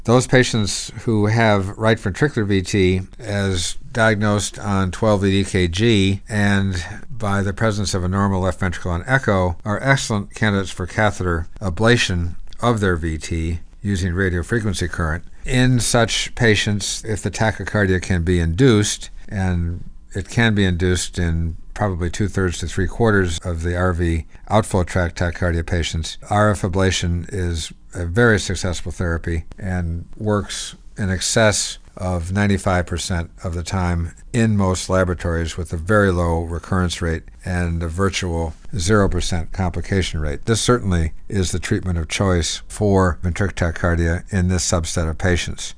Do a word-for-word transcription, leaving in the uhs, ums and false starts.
Those patients who have right ventricular V T, as diagnosed on twelve lead E K G and by the presence of a normal left ventricle on echo, are excellent candidates for catheter ablation of their V T using radiofrequency current. In such patients, if the tachycardia can be induced, and it can be induced in probably two-thirds to three-quarters of the R V outflow tract tachycardia patients, R F ablation is a very successful therapy and works in excess of ninety-five percent of the time in most laboratories with a very low recurrence rate and a virtual zero percent complication rate. This certainly is the treatment of choice for ventricular tachycardia in this subset of patients.